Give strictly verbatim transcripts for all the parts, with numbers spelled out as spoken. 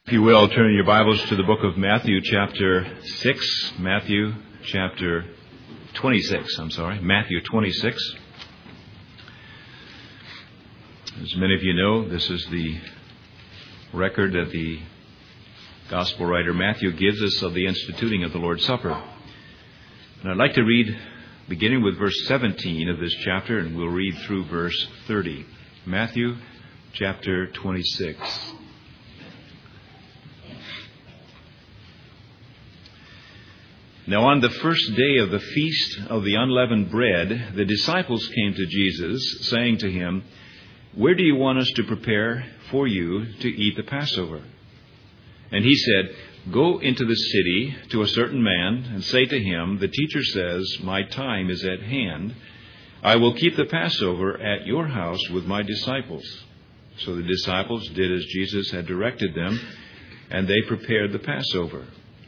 If you will, turn your Bibles to the book of Matthew chapter six. Matthew chapter twenty-six, I'm sorry. Matthew twenty-six. As many of you know, this is the record that the Gospel writer Matthew gives us of the instituting of the Lord's Supper. And I'd like to read, beginning with verse seventeen of this chapter, and we'll read through verse thirty. Matthew chapter twenty-six. Now on the first day of the feast of the unleavened bread, the disciples came to Jesus, saying to him, "Where do you want us to prepare for you to eat the Passover?" And he said, "Go into the city to a certain man and say to him, 'The teacher says, my time is at hand. I will keep the Passover at your house with my disciples.' So the disciples did as Jesus had directed them, and they prepared the Passover.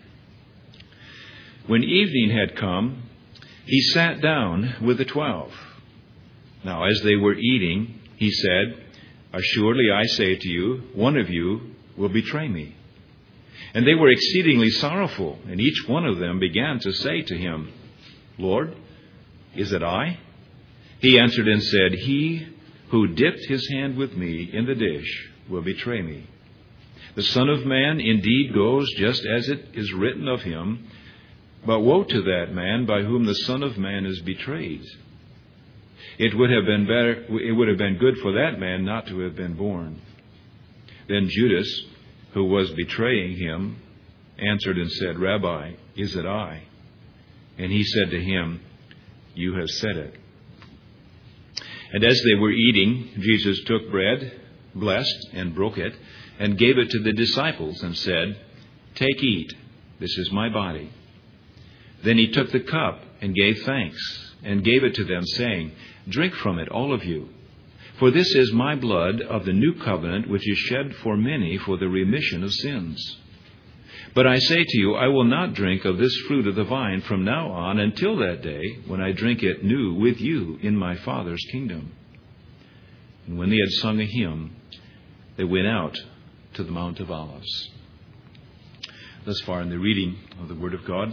When evening had come, he sat down with the twelve. Now as they were eating, he said, 'Assuredly I say to you, one of you will betray me.' And they were exceedingly sorrowful, and each one of them began to say to him, 'Lord, is it I?' He answered and said, 'He who dipped his hand with me in the dish will betray me. The Son of Man indeed goes just as it is written of him, but woe to that man by whom the Son of Man is betrayed. It would have been better, it would have been good for that man not to have been born.' Then Judas, who was betraying him, answered and said, 'Rabbi, is it I?' And he said to him, 'You have said it.' And as they were eating, Jesus took bread, blessed and broke it, and gave it to the disciples and said, 'Take, eat, this is my body.' Then he took the cup and gave thanks and gave it to them, saying, 'Drink from it, all of you. For this is my blood of the new covenant, which is shed for many for the remission of sins. But I say to you, I will not drink of this fruit of the vine from now on until that day when I drink it new with you in my Father's kingdom.' And when they had sung a hymn, they went out to the Mount of Olives." Thus far in the reading of the Word of God.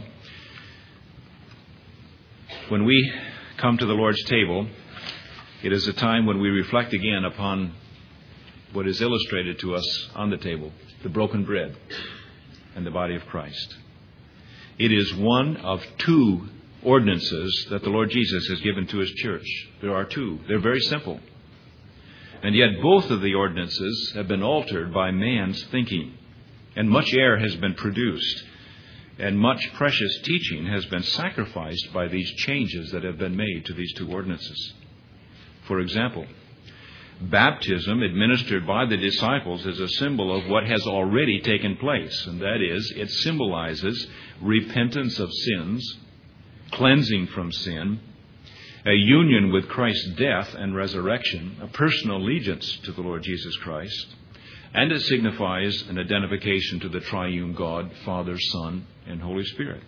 When we come to the Lord's table, it is a time when we reflect again upon what is illustrated to us on the table, the broken bread and the body of Christ. It is one of two ordinances that the Lord Jesus has given to his church. There are two. They're very simple. And yet both of the ordinances have been altered by man's thinking, and much error has been produced. And much precious teaching has been sacrificed by these changes that have been made to these two ordinances. For example, baptism administered by the disciples is a symbol of what has already taken place, and that is, it symbolizes repentance of sins, cleansing from sin, a union with Christ's death and resurrection, a personal allegiance to the Lord Jesus Christ, and it signifies an identification to the triune God, Father, Son, and Holy Spirit.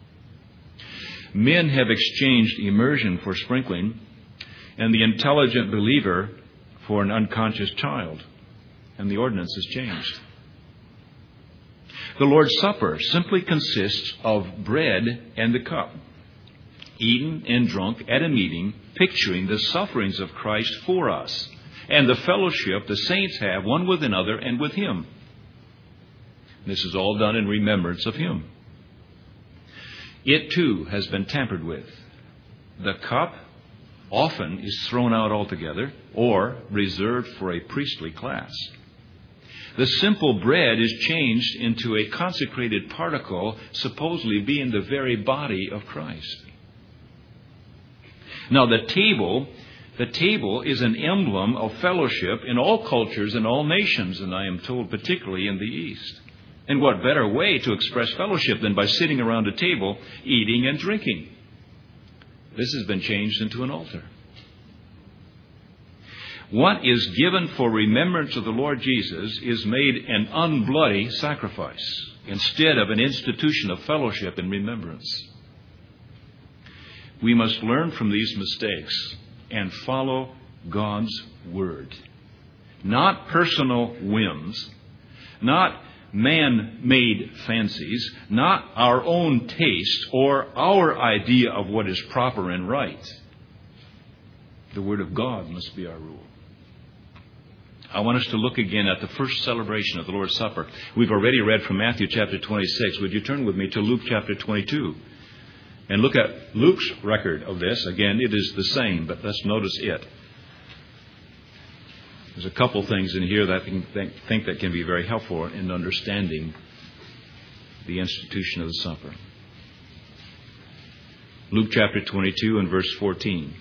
Men have exchanged immersion for sprinkling, and the intelligent believer for an unconscious child, and the ordinance is changed. The Lord's Supper simply consists of bread and the cup, eaten and drunk at a meeting, picturing the sufferings of Christ for us, and the fellowship the saints have one with another and with him. This is all done in remembrance of him. It too has been tampered with. The cup often is thrown out altogether or reserved for a priestly class. The simple bread is changed into a consecrated particle, supposedly being the very body of Christ. Now the table The table is an emblem of fellowship in all cultures and all nations, and I am told particularly in the East. And what better way to express fellowship than by sitting around a table, eating and drinking? This has been changed into an altar. What is given for remembrance of the Lord Jesus is made an unbloody sacrifice instead of an institution of fellowship and remembrance. We must learn from these mistakes and follow God's Word. Not personal whims, not man-made fancies, not our own taste or our idea of what is proper and right. The Word of God must be our rule. I want us to look again at the first celebration of the Lord's Supper. We've already read from Matthew chapter twenty-six. Would you turn with me to Luke chapter twenty-two? And look at Luke's record of this. Again, it is the same, but let's notice it. There's a couple things in here that I think, think that can be very helpful in understanding the institution of the supper. Luke chapter twenty-two and verse fourteen.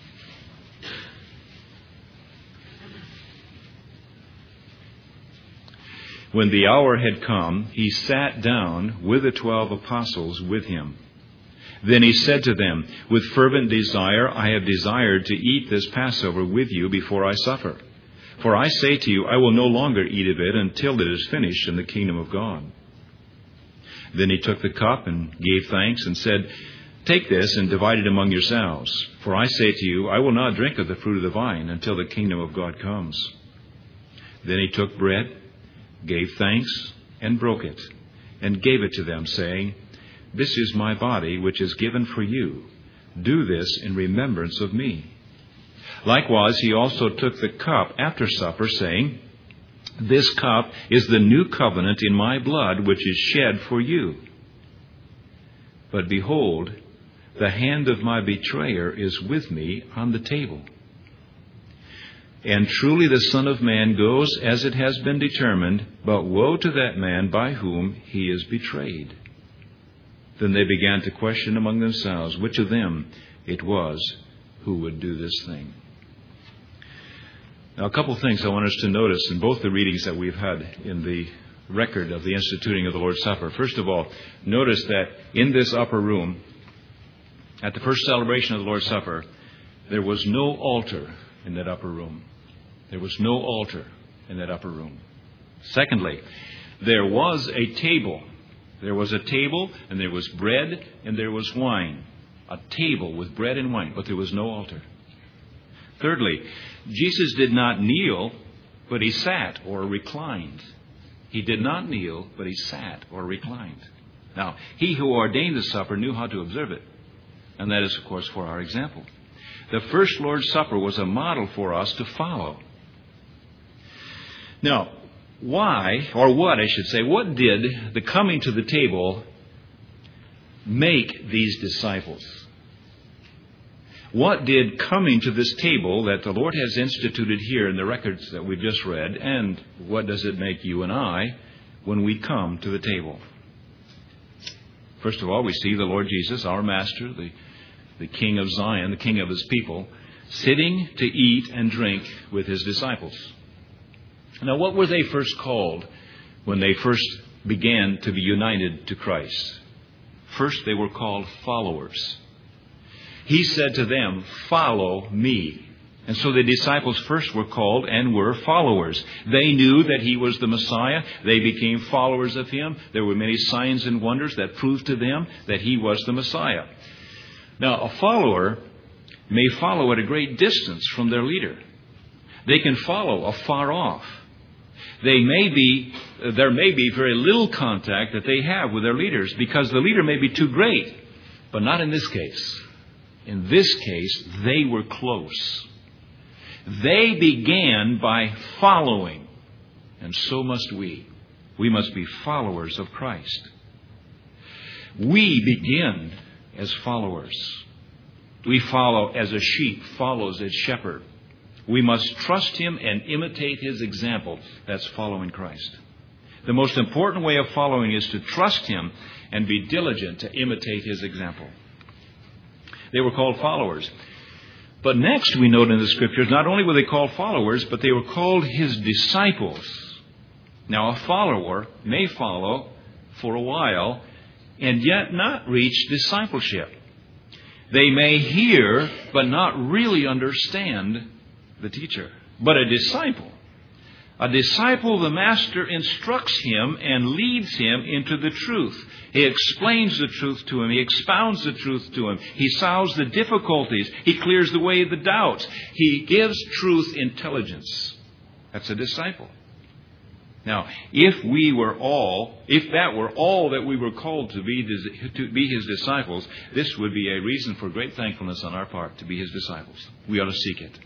When the hour had come, he sat down with the twelve apostles with him. Then he said to them, with fervent desire, I have desired to eat this Passover with you before I suffer. For I say to you, I will no longer eat of it until it is finished in the kingdom of God. Then he took the cup and gave thanks and said, Take this and divide it among yourselves. For I say to you, I will not drink of the fruit of the vine until the kingdom of God comes. Then he took bread, gave thanks, and broke it, and gave it to them, saying, This is my body, which is given for you. Do this in remembrance of me. Likewise, he also took the cup after supper, saying, This cup is the new covenant in my blood, which is shed for you. But behold, the hand of my betrayer is with me on the table. And truly the Son of Man goes as it has been determined, but woe to that man by whom he is betrayed. Then they began to question among themselves which of them it was who would do this thing. Now, a couple of things I want us to notice in both the readings that we've had in the record of the instituting of the Lord's Supper. First of all, notice that in this upper room, at the first celebration of the Lord's Supper, there was no altar in that upper room. There was no altar in that upper room. Secondly, there was a table. There was a table, and there was bread, and there was wine. A table with bread and wine, but there was no altar. Thirdly, Jesus did not kneel, but he sat or reclined. He did not kneel, but he sat or reclined. Now, he who ordained the supper knew how to observe it. And that is, of course, for our example. The first Lord's Supper was a model for us to follow. Now, why, or what I should say, what did the coming to the table make these disciples? What did coming to this table that the Lord has instituted here in the records that we've just read, and what does it make you and I when we come to the table? First of all, we see the Lord Jesus, our Master, the, the King of Zion, the King of His people, sitting to eat and drink with His disciples. Now, what were they first called when they first began to be united to Christ? First, they were called followers. He said to them, Follow me. And so the disciples first were called and were followers. They knew that He was the Messiah. They became followers of Him. There were many signs and wonders that proved to them that He was the Messiah. Now, a follower may follow at a great distance from their leader. They can follow afar off. They may be, there may be very little contact that they have with their leaders because the leader may be too great, but not in this case. In this case, they were close. They began by following, and so must we. We must be followers of Christ. We begin as followers. We follow as a sheep follows its shepherd. We must trust Him and imitate His example. That's following Christ. The most important way of following is to trust Him and be diligent to imitate His example. They were called followers. But next we note in the Scriptures, not only were they called followers, but they were called His disciples. Now, a follower may follow for a while and yet not reach discipleship. They may hear but not really understand the teacher. But a disciple, a disciple, the Master instructs him and leads him into the truth. He explains the truth to him. He expounds the truth to him. He solves the difficulties. He clears the way of the doubts. He gives truth intelligence. That's a disciple. Now, if we were all, if that were all that we were called to be, to be His disciples, this would be a reason for great thankfulness on our part to be His disciples. We ought to seek it.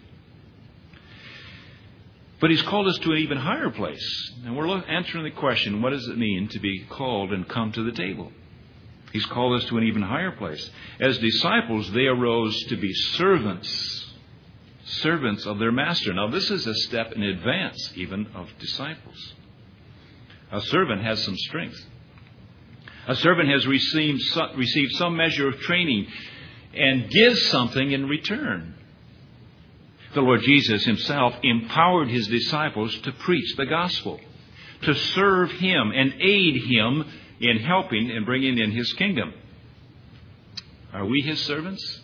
But He's called us to an even higher place. And we're answering the question, what does it mean to be called and come to the table? He's called us to an even higher place. As disciples, they arose to be servants. Servants of their master. Now, this is a step in advance, even, of disciples. A servant has some strength. A servant has received received some measure of training and gives something in return. The Lord Jesus Himself empowered His disciples to preach the gospel, to serve Him and aid Him in helping and bringing in His kingdom. Are we His servants?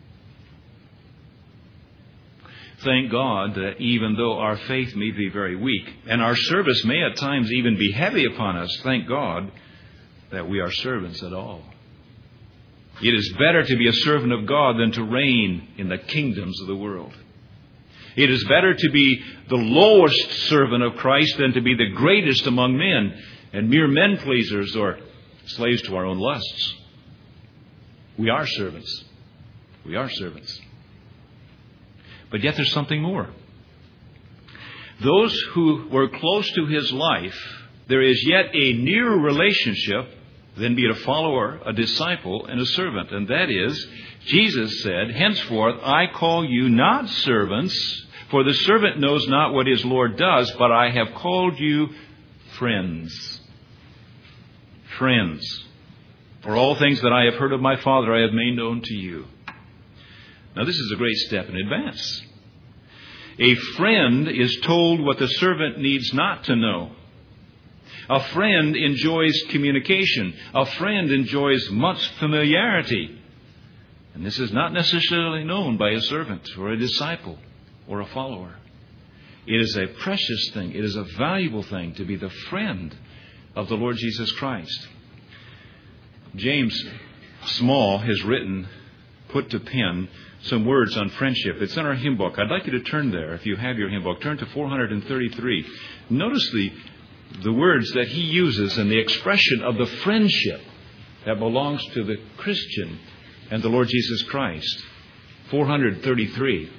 Thank God that even though our faith may be very weak, and our service may at times even be heavy upon us, thank God that we are servants at all. It is better to be a servant of God than to reign in the kingdoms of the world. It is better to be the lowest servant of Christ than to be the greatest among men and mere men pleasers or slaves to our own lusts. We are servants. We are servants. But yet there's something more. Those who were close to His life, there is yet a nearer relationship than be it a follower, a disciple, and a servant. And that is, Jesus said, henceforth I call you not servants, for the servant knows not what his Lord does, but I have called you friends. Friends. For all things that I have heard of my Father I have made known to you. Now, this is a great step in advance. A friend is told what the servant needs not to know. A friend enjoys communication. A friend enjoys much familiarity. And this is not necessarily known by a servant or a disciple or a follower. It is a precious thing. It is a valuable thing to be the friend of the Lord Jesus Christ. James Small has written, put to pen, some words on friendship. It's in our hymn book. I'd like you to turn there, if you have your hymn book. Turn to four thirty-three. Notice the, the words that he uses and the expression of the friendship that belongs to the Christian and the Lord Jesus Christ. four thirty-three.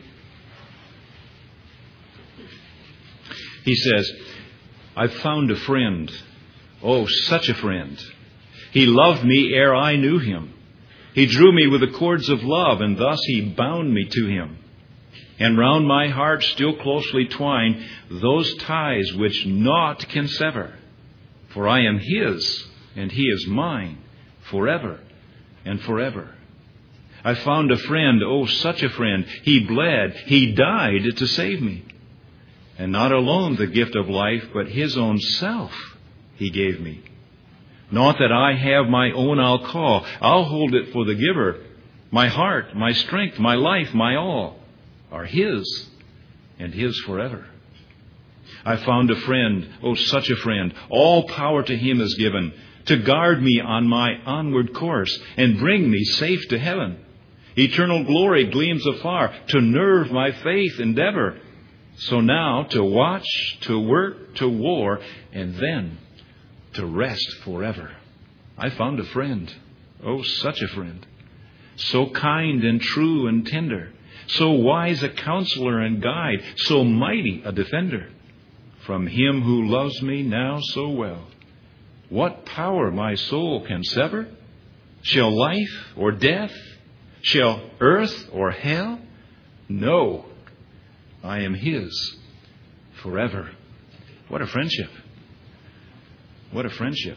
He says, I've found a friend. Oh, such a friend. He loved me ere I knew him. He drew me with the cords of love, and thus He bound me to Him. And round my heart still closely twine those ties which naught can sever. For I am His, and He is mine, forever and forever. I found a friend, oh, such a friend. He bled, He died to save me. And not alone the gift of life, but His own self He gave me. Not that I have my own I'll call. I'll hold it for the giver. My heart, my strength, my life, my all are His, and His forever. I found a friend, oh, such a friend. All power to Him is given to guard me on my onward course and bring me safe to heaven. Eternal glory gleams afar to nerve my faith endeavor. So now to watch, to work, to war, and then to rest forever. I found a friend. Oh, such a friend. So kind and true and tender. So wise a counselor and guide. So mighty a defender. From Him who loves me now so well. What power my soul can sever? Shall life or death? Shall earth or hell? No. I am His forever. What a friendship. What a friendship.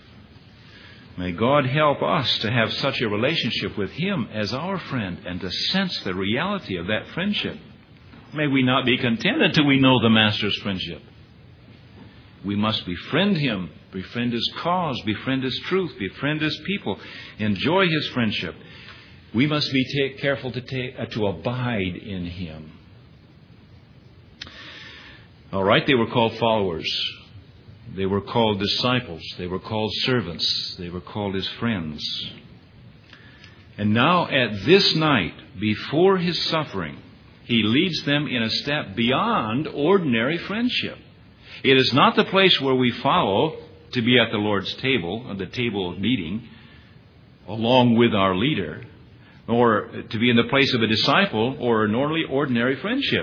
May God help us to have such a relationship with Him as our friend and to sense the reality of that friendship. May we not be content until we know the Master's friendship. We must befriend Him, befriend His cause, befriend His truth, befriend His people, enjoy His friendship. We must be take, careful to, take, uh, to abide in Him. All right, they were called followers. They were called disciples. They were called servants. They were called His friends. And now at this night, before His suffering, He leads them in a step beyond ordinary friendship. It is not the place where we follow to be at the Lord's table, at the table of meeting, along with our leader, or to be in the place of a disciple or an ordinary, ordinary friendship.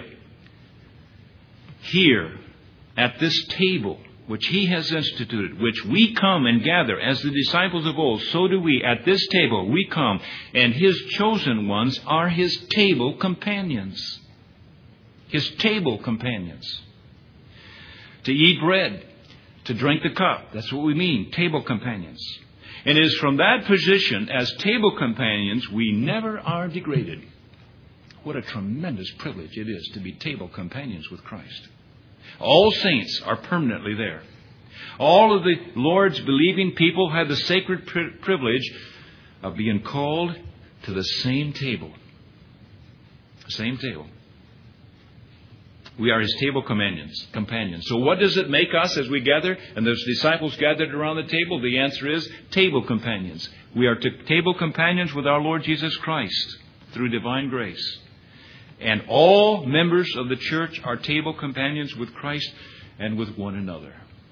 Here, at this table, which He has instituted, which we come and gather as the disciples of old, so do we. At this table we come, and His chosen ones are His table companions. His table companions. To eat bread, to drink the cup. That's what we mean, table companions. And it is from that position as table companions we never are degraded. What a tremendous privilege it is to be table companions with Christ. All saints are permanently there. All of the Lord's believing people have the sacred pri- privilege of being called to the same table. Same table. We are His table companions. companions. So what does it make us as we gather and those disciples gathered around the table? The answer is table companions. We are to table companions with our Lord Jesus Christ through divine grace. And all members of the church are table companions with Christ and with one another.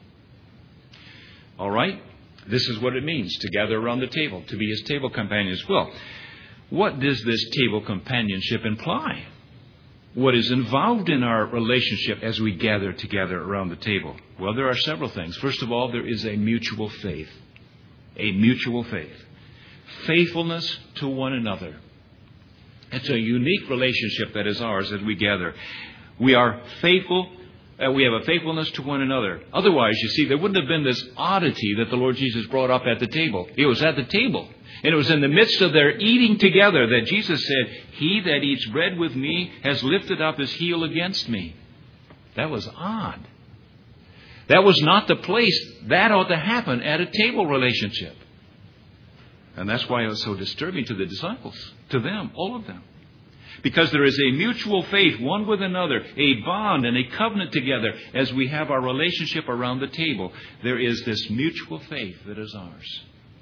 All right? This is what it means to gather around the table, to be His table companions. Well, what does this table companionship imply? What is involved in our relationship as we gather together around the table? Well, there are several things. First of all, there is a mutual faith. A mutual faith. Faithfulness to one another. It's a unique relationship that is ours as we gather. We are faithful. Uh, we have a faithfulness to one another. Otherwise, you see, there wouldn't have been this oddity that the Lord Jesus brought up at the table. It was at the table. And it was in the midst of their eating together that Jesus said, "He that eats bread with me has lifted up his heel against me." That was odd. That was not the place. That ought to happen at a table relationship. And that's why it was so disturbing to the disciples, to them, all of them. Because there is a mutual faith, one with another, a bond and a covenant together as we have our relationship around the table. There is this mutual faith that is ours.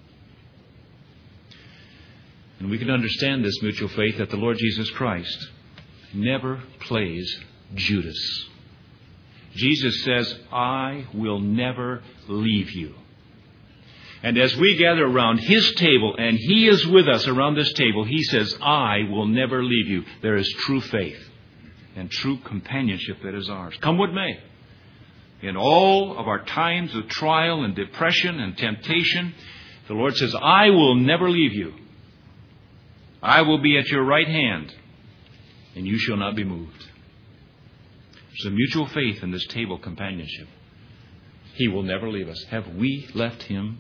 And we can understand this mutual faith that the Lord Jesus Christ never plays Judas. Jesus says, "I will never leave you." And as we gather around His table, and He is with us around this table, He says, "I will never leave you." There is true faith and true companionship that is ours. Come what may. In all of our times of trial and depression and temptation, the Lord says, "I will never leave you. I will be at your right hand, and you shall not be moved." There's a mutual faith in this table companionship. He will never leave us. Have we left Him?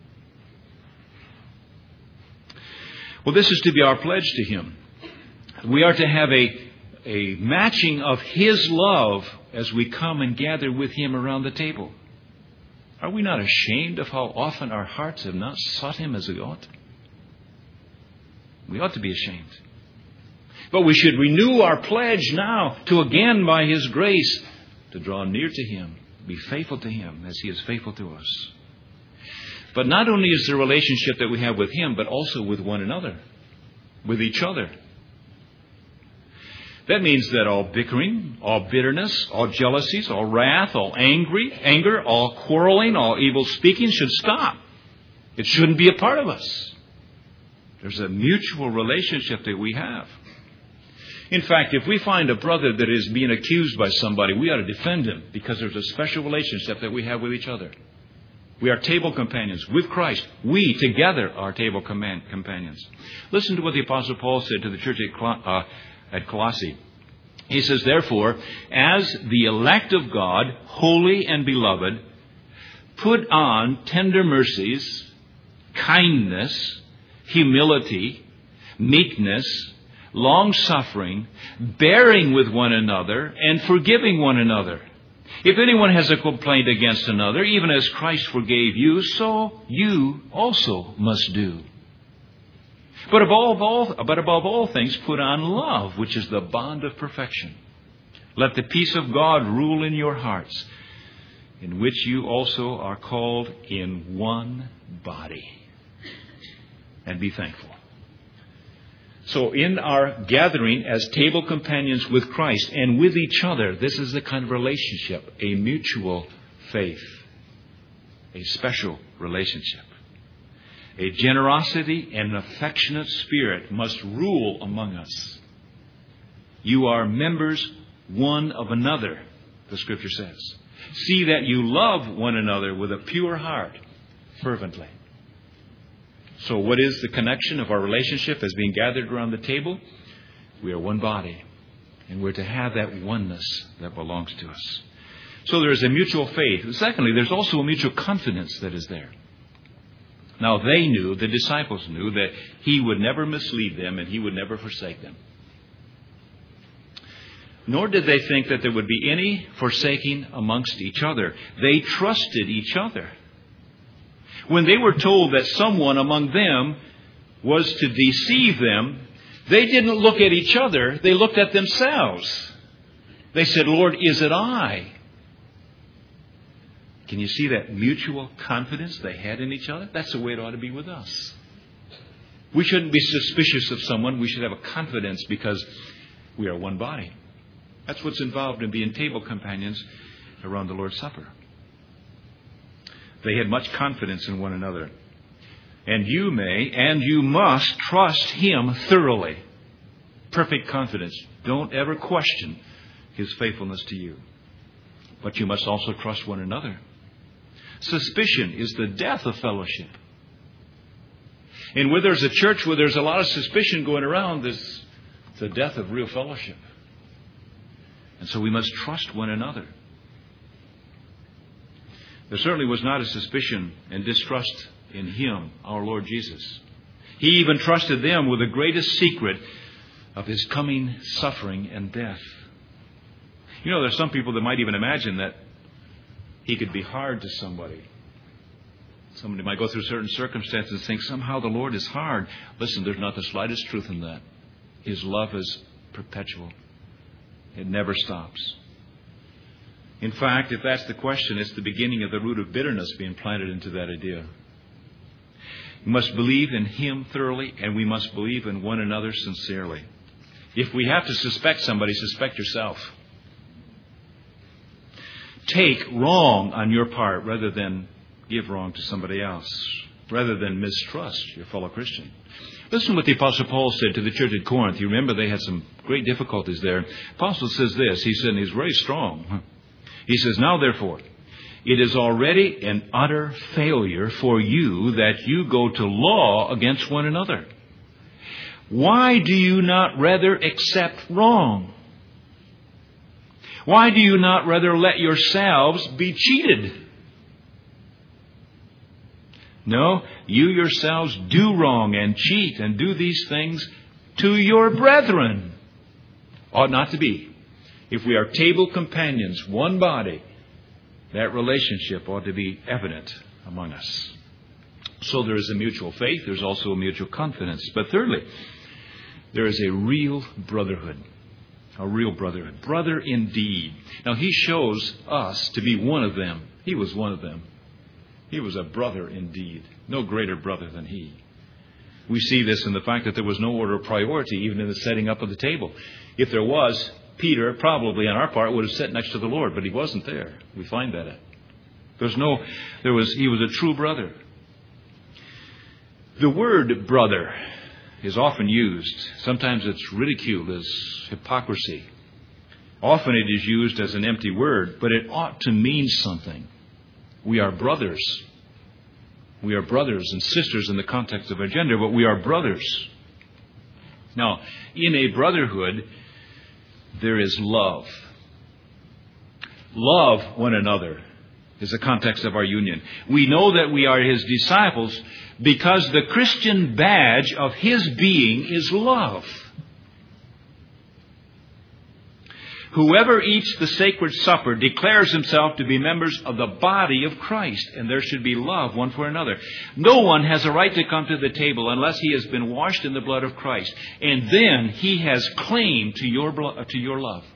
Well, this is to be our pledge to Him. We are to have a, a matching of His love as we come and gather with Him around the table. Are we not ashamed of how often our hearts have not sought Him as we ought? We ought to be ashamed. But we should renew our pledge now to again, by His grace, to draw near to Him, be faithful to Him as He is faithful to us. But not only is the relationship that we have with Him, but also with one another, with each other. That means that all bickering, all bitterness, all jealousies, all wrath, all angry, anger, all quarreling, all evil speaking should stop. It shouldn't be a part of us. There's a mutual relationship that we have. In fact, if we find a brother that is being accused by somebody, we ought to defend him because there's a special relationship that we have with each other. We are table companions with Christ. We together are table companions. Listen to what the Apostle Paul said to the church at, Col- uh, at Colossae. He says, "Therefore, as the elect of God, holy and beloved, put on tender mercies, kindness, humility, meekness, long-suffering, bearing with one another, and forgiving one another. If anyone has a complaint against another, even as Christ forgave you, so you also must do. But above all, but above all things, put on love, which is the bond of perfection. Let the peace of God rule in your hearts, in which you also are called in one body. And be thankful." So in our gathering as table companions with Christ and with each other, this is the kind of relationship, a mutual faith, a special relationship. A generosity and an affectionate spirit must rule among us. You are members one of another, the Scripture says. See that you love one another with a pure heart, fervently. So what is the connection of our relationship as being gathered around the table? We are one body, and we're to have that oneness that belongs to us. So there is a mutual faith. Secondly, there's also a mutual confidence that is there. Now they knew, the disciples knew, that He would never mislead them and He would never forsake them. Nor did they think that there would be any forsaking amongst each other. They trusted each other. When they were told that someone among them was to deceive them, they didn't look at each other. They looked at themselves. They said, Lord, is it I? Can you see that mutual confidence they had in each other? That's the way it ought to be with us. We shouldn't be suspicious of someone. We should have a confidence because we are one body. That's what's involved in being table companions around the Lord's Supper. They had much confidence in one another. And you may and you must trust Him thoroughly. Perfect confidence. Don't ever question His faithfulness to you. But you must also trust one another. Suspicion is the death of fellowship. And where there's a church where there's a lot of suspicion going around, there's the death of real fellowship. And so we must trust one another. There certainly was not a suspicion and distrust in Him, our Lord Jesus. He even trusted them with the greatest secret of His coming suffering and death. You know, there's some people that might even imagine that He could be hard to somebody. Somebody might go through certain circumstances and think somehow the Lord is hard. Listen, there's not the slightest truth in that. His love is perpetual. It never stops. In fact, if that's the question, it's the beginning of the root of bitterness being planted into that idea. We must believe in Him thoroughly, and we must believe in one another sincerely. If we have to suspect somebody, suspect yourself. Take wrong on your part rather than give wrong to somebody else, rather than mistrust your fellow Christian. Listen to what the Apostle Paul said to the church at Corinth. You remember they had some great difficulties there. The Apostle says this. He said, and he's very strong. He says, now therefore, it is already an utter failure for you that you go to law against one another. Why do you not rather accept wrong? Why do you not rather let yourselves be cheated? No, you yourselves do wrong and cheat and do these things to your brethren. Ought not to be. If we are table companions, one body, that relationship ought to be evident among us. So there is a mutual faith. There's also a mutual confidence. But thirdly, there is a real brotherhood. A real brotherhood. Brother indeed. Now He shows us to be one of them. He was one of them. He was a brother indeed. No greater brother than He. We see this in the fact that there was no order of priority even in the setting up of the table. If there was, Peter probably on our part would have sat next to the Lord, but he wasn't there. We find that. There's no, there was, he was a true brother. The word brother is often used. Sometimes it's ridiculed as hypocrisy. Often it is used as an empty word, but it ought to mean something. We are brothers. We are brothers and sisters in the context of our gender, but we are brothers. Now, in a brotherhood, there is love. Love one another is the context of our union. We know that we are His disciples because the Christian badge of His being is love. Whoever eats the sacred supper declares himself to be members of the body of Christ, and there should be love one for another. No one has a right to come to the table unless he has been washed in the blood of Christ, and then he has claim to your blood, to your love.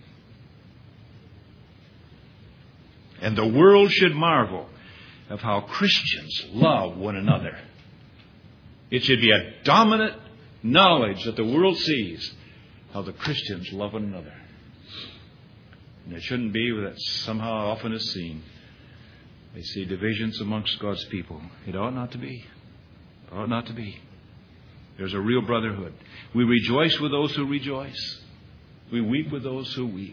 And the world should marvel of how Christians love one another. It should be a dominant knowledge that the world sees how the Christians love one another. And it shouldn't be that somehow often is seen. They see divisions amongst God's people. It ought not to be. It ought not to be. There's a real brotherhood. We rejoice with those who rejoice. We weep with those who weep.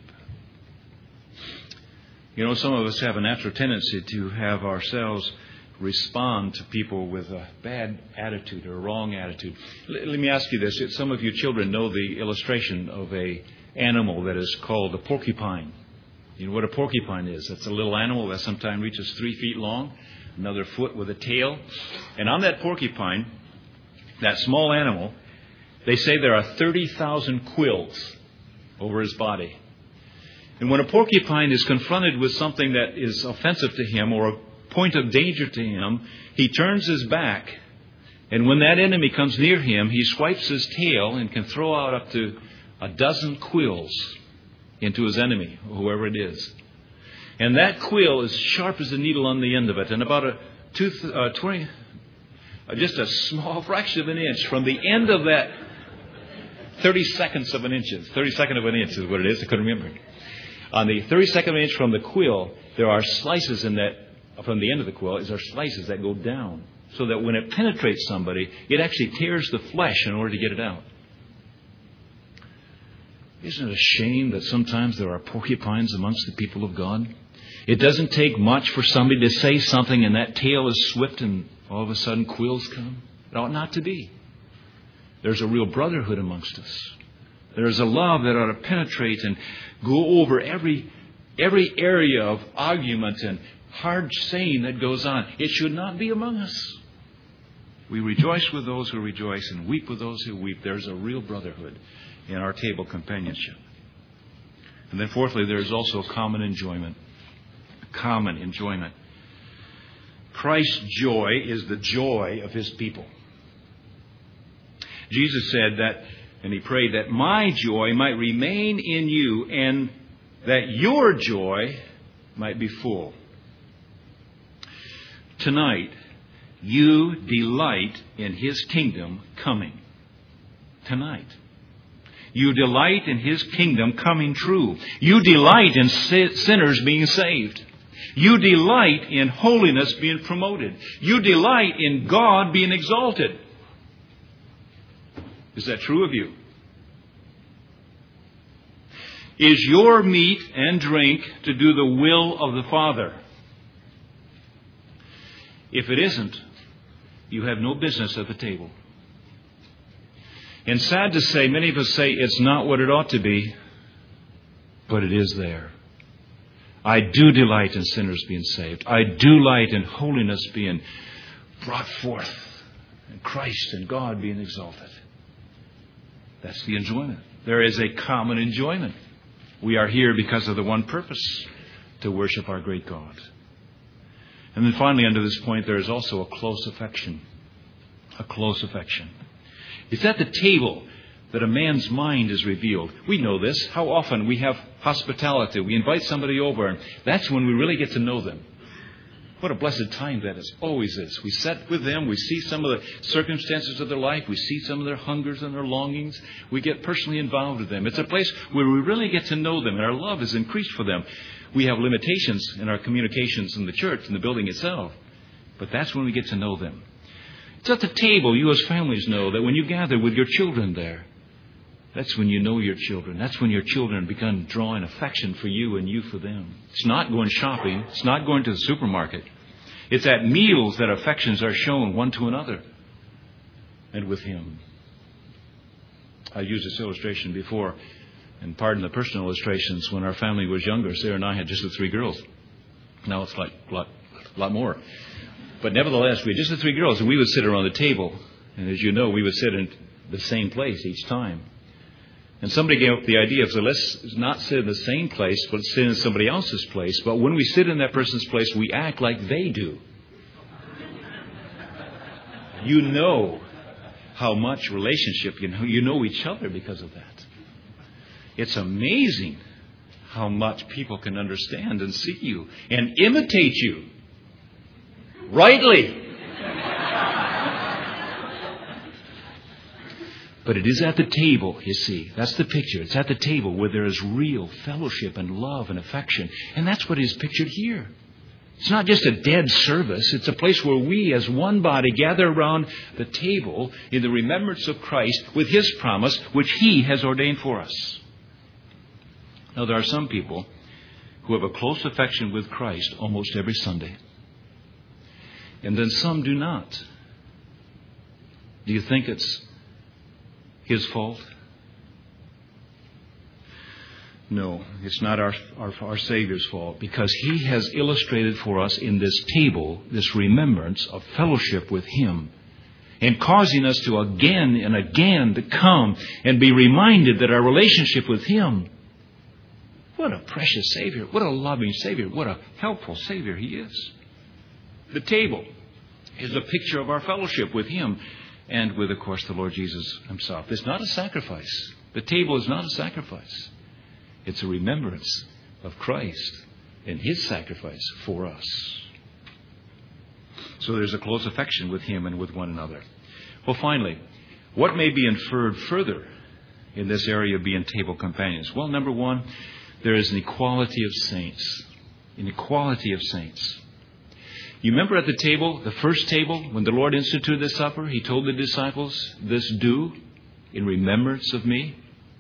You know, some of us have a natural tendency to have ourselves respond to people with a bad attitude or a wrong attitude. L- let me ask you this. Some of you children know the illustration of a animal that is called a porcupine. You know what a porcupine is? It's a little animal that sometimes reaches three feet long, another foot with a tail. And on that porcupine, that small animal, they say there are thirty thousand quills over his body. And when a porcupine is confronted with something that is offensive to him or a point of danger to him, he turns his back. And when that enemy comes near him, he swipes his tail and can throw out up to a dozen quills into his enemy, whoever it is. And that quill is sharp as a needle on the end of it. And about a two, uh, twenty, uh, just a small fraction of an inch from the end of that thirty seconds of an inch. thirty second of an inch is what it is. I couldn't remember. On the thirty second of an inch from the quill, there are slices in that, from the end of the quill, is there slices that go down. So that when it penetrates somebody, it actually tears the flesh in order to get it out. Isn't it a shame that sometimes there are porcupines amongst the people of God? It doesn't take much for somebody to say something and that tail is swift and all of a sudden quills come. It ought not to be. There's a real brotherhood amongst us. There's a love that ought to penetrate and go over every every area of argument and hard saying that goes on. It should not be among us. We rejoice with those who rejoice and weep with those who weep. There's a real brotherhood in our table companionship. And then fourthly, there is also a common enjoyment. A common enjoyment. Christ's joy is the joy of his people. Jesus said that, and he prayed that my joy might remain in you and that your joy might be full. Tonight, you delight in his kingdom coming. Tonight. You delight in his kingdom coming true. You delight in sinners being saved. You delight in holiness being promoted. You delight in God being exalted. Is that true of you? Is your meat and drink to do the will of the Father? If it isn't, you have no business at the table. And sad to say, many of us say it's not what it ought to be, but it is there. I do delight in sinners being saved. I do delight in holiness being brought forth, and Christ and God being exalted. That's the enjoyment. There is a common enjoyment. We are here because of the one purpose, to worship our great God. And then finally, under this point, there is also a close affection. A close affection. It's at the table that a man's mind is revealed. We know this. How often we have hospitality. We invite somebody over, and that's when we really get to know them. What a blessed time that is. Always is. We sit with them. We see some of the circumstances of their life. We see some of their hungers and their longings. We get personally involved with them. It's a place where we really get to know them, and our love is increased for them. We have limitations in our communications in the church, in the building itself. But that's when we get to know them. It's at the table, you as families know that when you gather with your children there, that's when you know your children. That's when your children begin drawing affection for you and you for them. It's not going shopping. It's not going to the supermarket. It's at meals that affections are shown one to another and with him. I used this illustration before, and pardon the personal illustrations. When our family was younger, Sarah and I had just the three girls. Now it's like a lot, a lot more. But nevertheless, we had just the three girls, and we would sit around the table. And as you know, we would sit in the same place each time. And somebody gave up the idea of, so let's not sit in the same place, but sit in somebody else's place. But when we sit in that person's place, we act like they do. You know how much relationship, you know, you know each other because of that. It's amazing how much people can understand and see you and imitate you. Rightly. But it is at the table, you see. That's the picture. It's at the table where there is real fellowship and love and affection. And that's what is pictured here. It's not just a dead service. It's a place where we as one body gather around the table in the remembrance of Christ with His promise, which He has ordained for us. Now, there are some people who have a close affection with Christ almost every Sunday. And then some do not. Do you think it's His fault? No, it's not our, our, our Savior's fault, because He has illustrated for us in this table this remembrance of fellowship with Him, and causing us to again and again to come and be reminded that our relationship with Him, what a precious Savior, what a loving Savior, what a helpful Savior He is. The table is a picture of our fellowship with Him and with, of course, the Lord Jesus Himself. It's not a sacrifice. The table is not a sacrifice. It's a remembrance of Christ and His sacrifice for us. So there's a close affection with Him and with one another. Well, finally, what may be inferred further in this area of being table companions? Well, number one, there is an equality of saints. An equality of saints. You remember at the table, the first table, when the Lord instituted the supper, He told the disciples, "This do in remembrance of me."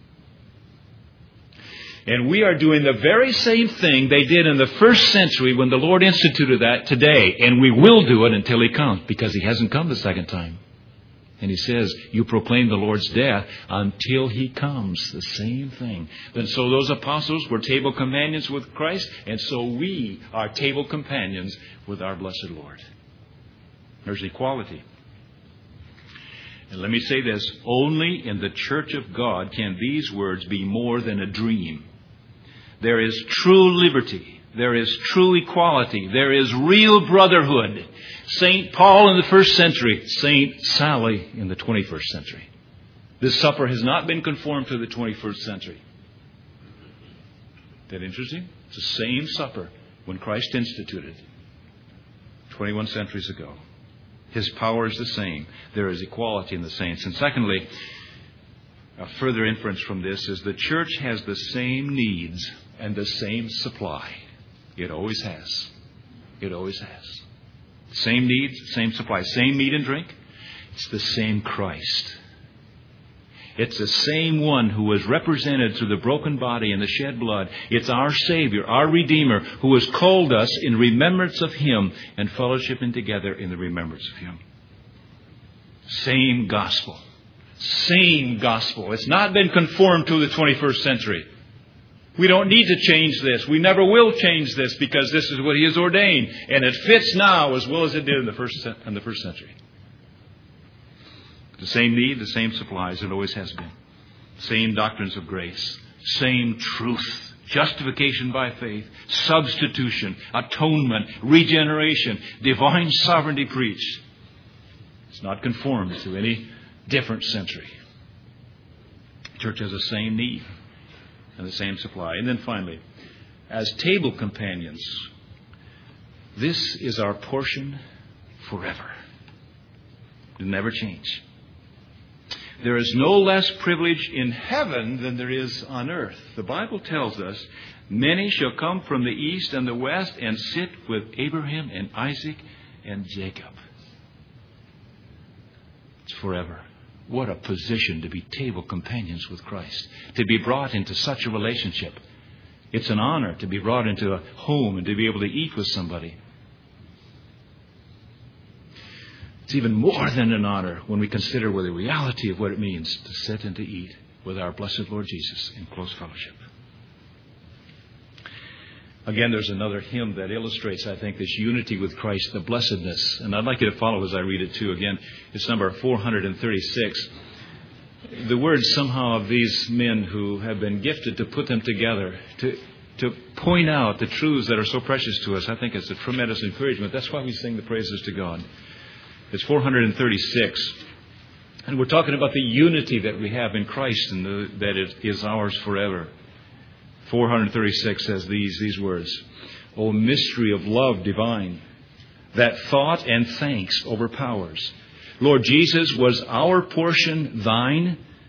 And we are doing the very same thing they did in the first century when the Lord instituted that today. And we will do it until He comes, because He hasn't come the second time. And He says, you proclaim the Lord's death until He comes. The same thing. And so those apostles were table companions with Christ. And so we are table companions with our blessed Lord. There's equality. And let me say this. Only in the church of God can these words be more than a dream. There is true liberty. There is true equality. There is real brotherhood. Saint Paul in the first century, Saint Sally in the twenty-first century. This supper has not been conformed to the twenty-first century. Is that interesting? It's the same supper when Christ instituted twenty-one centuries ago. His power is the same. There is equality in the saints. And secondly, a further inference from this is the church has the same needs and the same supply. It always has. It always has. Same needs, same supply, same meat and drink. It's the same Christ. It's the same one who was represented through the broken body and the shed blood. It's our Savior, our Redeemer, who has called us in remembrance of Him and fellowshipping together in the remembrance of Him. Same gospel. Same gospel. It's not been conformed to the twenty-first century. We don't need to change this. We never will change this, because this is what He has ordained. And it fits now as well as it did in the first, in the first century. The same need, the same supplies, it always has been. Same doctrines of grace. Same truth. Justification by faith. Substitution. Atonement. Regeneration. Divine sovereignty preached. It's not conformed to any different century. The church has the same need and the same supply. And then finally, as table companions, this is our portion forever. It'll never change. There is no less privilege in heaven than there is on earth. The Bible tells us, many shall come from the east and the west and sit with Abraham and Isaac and Jacob. It's forever. What a position to be table companions with Christ. To be brought into such a relationship. It's an honor to be brought into a home and to be able to eat with somebody. It's even more than an honor when we consider the reality of what it means to sit and to eat with our blessed Lord Jesus in close fellowship. Again, there's another hymn that illustrates, I think, this unity with Christ, the blessedness. And I'd like you to follow as I read it too. Again, it's number four hundred thirty-six. The words somehow of these men who have been gifted to put them together, to, to point out the truths that are so precious to us, I think it's a tremendous encouragement. That's why we sing the praises to God. It's four hundred thirty-six. And we're talking about the unity that we have in Christ and the, that it is ours forever. four hundred thirty-six says these, these words. O mystery of love divine, that thought and thanks overpowers. Lord Jesus, was our portion thine,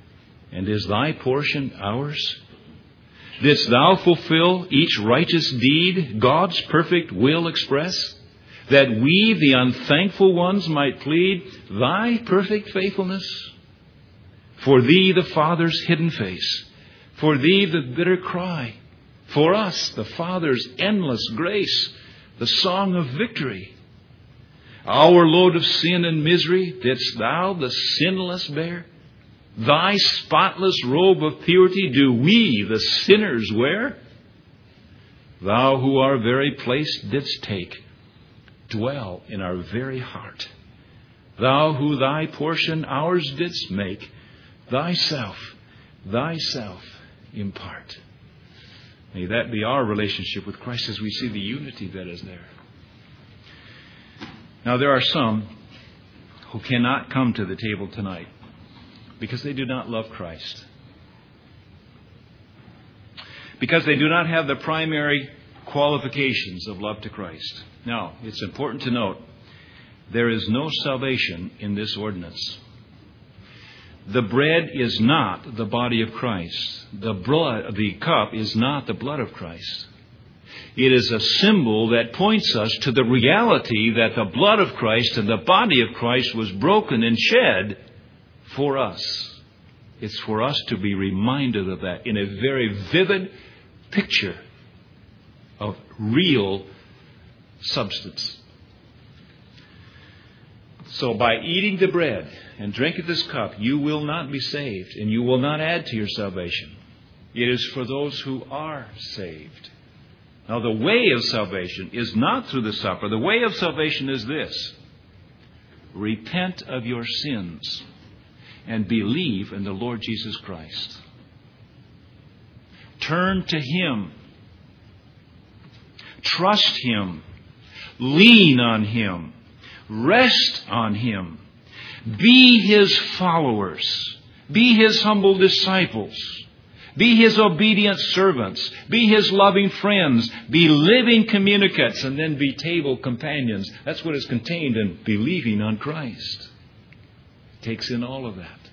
And is thy portion ours? Didst thou fulfill each righteous deed God's perfect will express, that we, the unthankful ones, might plead thy perfect faithfulness? For thee the Father's hidden face, for thee the bitter cry, for us the Father's endless grace, the song of victory. Our load of sin and misery didst thou, the sinless, bear? Thy spotless robe of purity do we, the sinners, wear? Thou who our very place didst take, dwell in our very heart. Thou who thy portion ours didst make, thyself, thyself impart. May that be our relationship with Christ as we see the unity that is there. Now, there are some who cannot come to the table tonight because they do not love Christ. Because they do not have the primary qualifications of love to Christ. Now, it's important to note, there is no salvation in this ordinance. The bread is not the body of Christ. The blood, the cup is not the blood of Christ. It is a symbol that points us to the reality that the blood of Christ and the body of Christ was broken and shed for us. It's for us to be reminded of that in a very vivid picture of real substance. So by eating the bread and drinking this cup, you will not be saved and you will not add to your salvation. It is for those who are saved. Now, the way of salvation is not through the supper. The way of salvation is this: repent of your sins and believe in the Lord Jesus Christ. Turn to Him. Trust Him. Lean on Him. Rest on Him. Be His followers. Be His humble disciples. Be His obedient servants. Be His loving friends. Be living communicants, and then be table companions. That's what is contained in believing on Christ. It takes in all of that.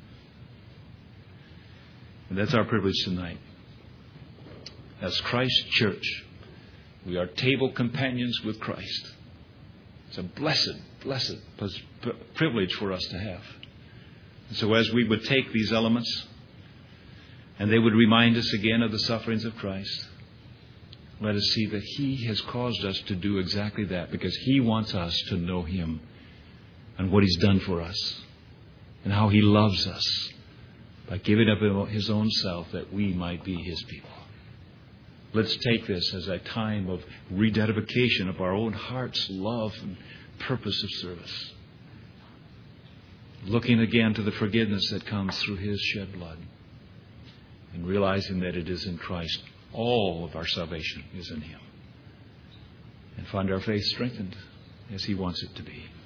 And that's our privilege tonight. As Christ's church, we are table companions with Christ. It's a blessed, blessed privilege for us to have. And so as we would take these elements, and they would remind us again of the sufferings of Christ, let us see that He has caused us to do exactly that, because He wants us to know Him and what He's done for us and how He loves us by giving up His own self that we might be His people. Let's take this as a time of rededication of our own heart's love and purpose of service, looking again to the forgiveness that comes through His shed blood, and realizing that it is in Christ. All of our salvation is in Him. And find our faith strengthened as He wants it to be.